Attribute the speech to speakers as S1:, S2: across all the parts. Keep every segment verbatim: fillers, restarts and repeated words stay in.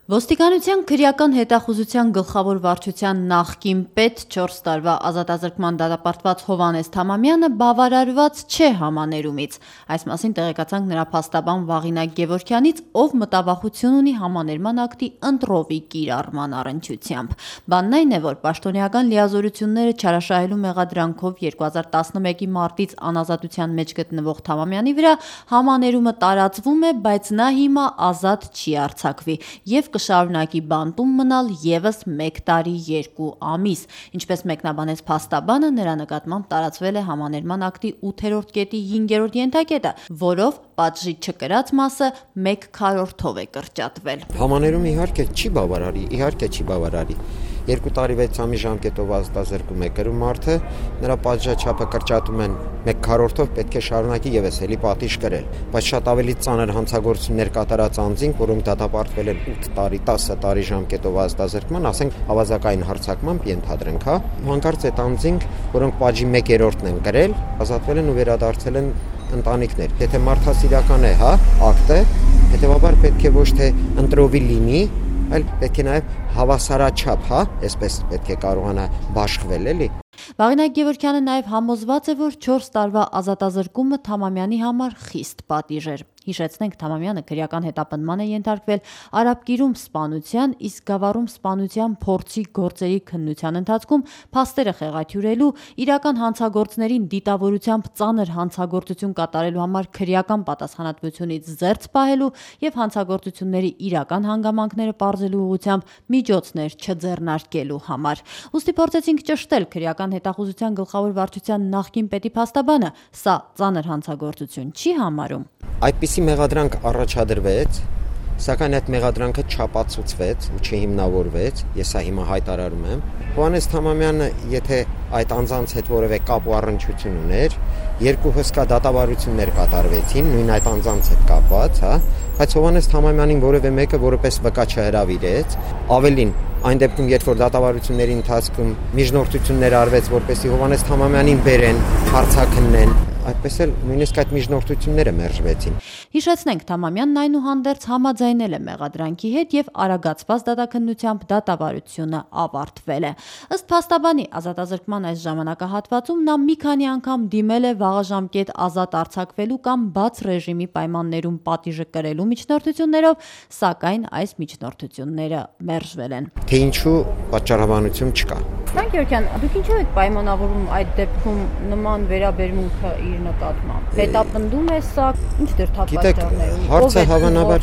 S1: Ոստիկանության քրեական հետախուզության գլխավոր վարչության նախկին պետ չորս տարվա ազատազրկման դատապարտված Հովհաննես Թամամյանը բավարարված չէ համաներումից։ Այս մասին տեղեկացանք նրա փաստաբան Վաղինակ Գևորգյանից, ով մտավախություն ունի համաներման ակտի ընտրովի կիրառման առնչությամբ։ Բանն այն է, որ պաշտոնեական լիազորությունները չարաշահելու մեղադրանքով երկու հազար տասնմեկի մարտից անազատության մեջ գտնվող Թամամյանի վրա համաներումը տարածվում է, բայց նա հիմա ազատ չի արձակվի եւ կշարունակի բանտում մնալ եւս մեկ տարի երկու ամիս։ Ինչպես մեկնաբանեց փաստաբանը, նրա նկատմամբ տարածվել է համաներման ակտի ութերորդ կետի հինգերորդ ենթակետը, որով պատժի չկրած մասը մեկ քառորդով է կրճատվել։
S2: Համաներումը իհարկե չի բավարարի, իհարկե չի բավարարի։ Երկու տարի վեց ամիս ժամկետով ազատազրկում է կրում մարդը, նրա պատժաչափը կրճատում են մեկ քառորդով, պետք է շարունակի եւս էլի պատիժ կրել, բայց շատ ավելի ծանր հանցագործություններ կատարած անձինք, որոնք դատապարտվել են ութ տարի, տասը տարի ժամկետով ազատազրկման, ասենք ավազակային հարձակմամբ ենթադրենք, հա, հանկարծ այդ անձինք, որոնք պատժի մեկ երրորդն են կրել, ազատվել են ու վերադարձել են ընտանիքներ։ Եթե մարդասիրական է, հա, ակտը, հետեւաբար պետք է ոչ թե ընտրովի լինի, այլ պետք է նաև հավասարաչափ, հա, այսպես պետք է կարողանա բաշխվել, էլի։
S1: Վաղինակ Գևորգյանը նաև համոզված է, որ չորս տարվա ազատազրկումը Թամամյանի համար խիստ պատիժ էր։ Հիշեցնենք, Թամամյանը քրեական հետապնդման է ենթարկվել Արաբկիրում սպանության, իսկ Գավառում սպանության փորձի գործերի քննության ընթացքում փաստերը խեղաթյուրելու, իրական հանցագործներին դիտավորությամբ ծանր հանցագործություն կատարելու համար քրեական պատասխանատվությունից զերծ պահելու եւ հանցագործությունների իրական հանգամանքները պարզելու ուղղությամբ միջոցներ չձեռնարկելու համար։ Ուստի փորձեցինք ճշտել քրեական հետախուզության գլխավոր վարչության նախկին պետի փաստաբանը, սա ծանր հանցագործություն չի համարում։
S2: Այդպիսի մեղադրանք առաջադրվեց, սակայն այդ մեղադրանքը չապացուցվեց ու չհիմնավորվեց, ես սա հիմա հայտարարում եմ։ Հովհաննես Թամամյանը, եթե այդ անձանց հետ որևէ կապ ու առնչություն ուներ, երկու հսկա դատավարություններ կատարվեցին, նույն այդ անձանց հետ կապված, հա, բայց Հովհաննես Թամամյանին որևէ մեկը որպես վկա չհրավիրեց, ավելին այն դեպքում, երբ որ դատավարությունների ընթացքում միջնորդություններ արվեց, որպեսզի Հովհաննես Թամամյանին բերեն, հարցաքննեն, այդպես էլ նույնիսկ այդ միջնորդությունները մերժվեցին։
S1: Հիշեցնենք, Թամամյանն այնուհանդերձ համաձայնել է մեղադրանքի հետ եւ արագացված դատաքննությամբ դատավարությունը ավարտվել է։ Ըստ փաստաբանի, ազատազրկման այս ժամանակահատվածում նա մի քանի անգամ դիմել է վաղաժամկետ ազատ արձակվելու կամ բաց ռեժիմի պայմաններում պատիժը կրելու միջնորդություններով, սակայն այս միջնորդությունները մերժվել են։
S2: Թե ինչու պատճառաբանություն չկա։
S1: Վաղինակ Գևորգյան, դուք ինչու եք պայմանավորում այդ դեպքում նման վերաբերմունքը իր նկատմամբ։ Հետապնդում է սա, ինչ դրդապատճառներ
S2: ունի։ Հարցը հավանաբար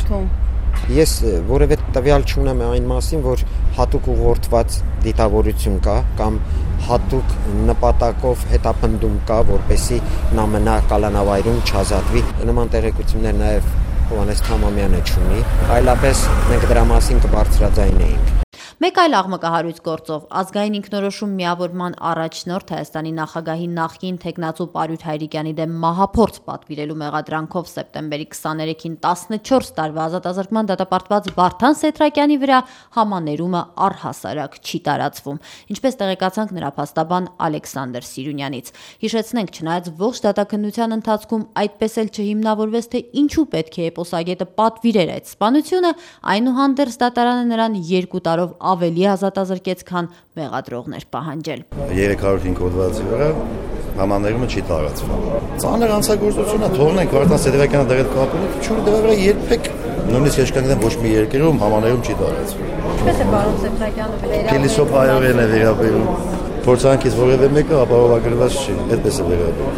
S2: ես որևէ տվյալ չունեմ այն մասին, որ հատուկ ուղղորդված դիտավորություն կա կամ հատուկ նպատակով հետապնդում կա, որպեսզի նա մնա կալանավայրում չազատվի։ Նման տեղեկություններ նաև Հովհաննես Թամամյանը չունի, այլապես մենք դրա մասին կբարձրաձայնեինք։
S1: Մեկ այլ աղմկահարույց գործով ազգային ինքնորոշում միավորման առաջնորդ Հայաստանի նախագահի նախկին թեկնածու Պարույր Հայրիկյանի դեմ մահափորձ պատվիրելու մեղադրանքով սեպտեմբերի քսաներեքին տասնչորս տարվա ազատազրկման դատապարտված Վարդան Սեթրակյանի վրա համաներումը առհասարակ չի տարածվում, ինչպես տեղեկացանք նրա փաստաբան Ալեքսանդր Սիրունյանից։ Հիշեցնենք, չնայած ողջ դատաքննության ընթացքում այդպես էլ չհիմնավորվեց, թե ինչու պետք է էպոսագետը պատվիրեր այդ սպանությունը, այնուհանդերձ դատարանը նրան երկու տարով ավելի ազատազրկեց, քան մեղադրողներ պահանջել։
S3: երեք հարյուր հինգ հոդվածի վրա համաներումը չի տարածվում։ Ծանր հանցագործությունը թողնենք Վարդան Սեթրակյանը դեռ կապ ունի, չունի դրա վրա երբեք նույնիսկ երջանկայական ոչ մի երկրում համաներում չի տարածվում։
S1: Ինչպես է պարոն Սեթրակյանը վերաբերում։
S3: Փիլիսոփայորեն է վերաբերում։ Փորձանքից որևէ մեկը ապահովագրված չի, այդպես է վերաբերում։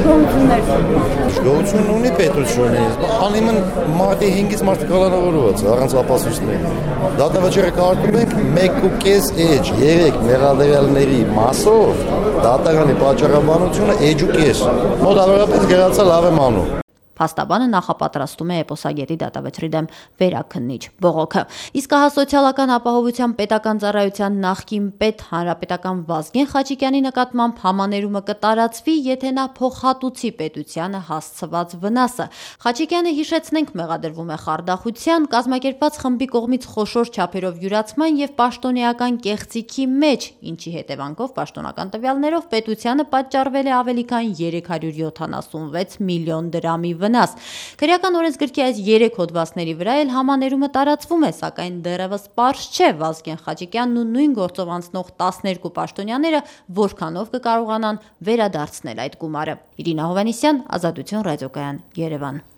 S3: Դժգոհություն ունի պետությունը, անիմն մարտի հինգից մարդը կալանավորված է, առանց ապացույցների։ Դատավճիռը կարդում ենք մեկ ու կես էջ, երեք մեղադրյալների մասով դատարանի պատճառաբանությունը էջ ու կես։ Մոտավորապես գրածա լավ եմ անում։
S1: Փաստաբանը նախապատրաստում է էպոսագետի դատավճռի դեմ վերաքննիչ բողոքը։ Իսկ հա սոցիալական ապահովության պետական ծառայության նախկին պետ հանրապետական Վազգեն Խաչիկյանի նկատմամբ համաներումը կտարածվի, եթե նա փոխհատուցի պետությանը հասցված վնասը։ Խաչիկյանը, հիշեցնենք, մեղադրվում է խարդախության, կազմակերպված խմբի կողմից խոշոր չափերով յուրացման եւ պաշտոնեական կեղծիքի մեջ, ինչի հետևանքով պաշտոնական տվյալներով պետությանը պատճառվել է ավելի քան երեք հարյուր յոթանասունվեց միլիոն դրամի վնաս։ Քրեական օրենսգրքի այս երեք հոդվածների վրա էլ համաներումը տարածվում է, սակայն դեռևս պարզ չէ Վազգեն Խաչիկյանն ու նույն գործով անցնող տասներկու պաշտոնյաները որքանով կկարողանան վերադարձնել այդ գումարը։ Իրինա Հովհաննիսյան, Ազատություն ռադիոկայան, Երևան։